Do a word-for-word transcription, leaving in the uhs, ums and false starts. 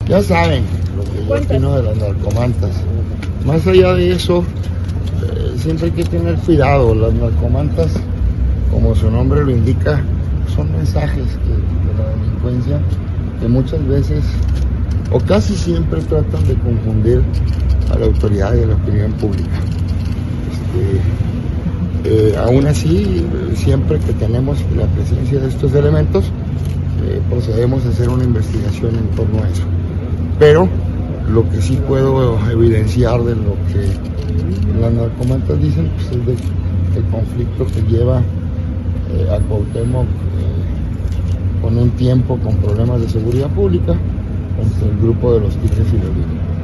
Ya saben lo que yo opino de las narcomantas. Más allá de eso, eh, siempre hay que tener cuidado. Las narcomantas, como su nombre lo indica, son mensajes que, de la delincuencia que muchas veces o casi siempre tratan de confundir a la autoridad y a la opinión pública. Este, eh, aún así, siempre que tenemos la presencia de estos elementos, eh, procedemos a hacer una investigación en torno a eso. Pero lo que sí puedo evidenciar de lo que las narcomantas dicen, pues es de, el conflicto que lleva eh, a Cuauhtémoc eh, con un tiempo con problemas de seguridad pública entre el grupo de los Tigres y los Leones.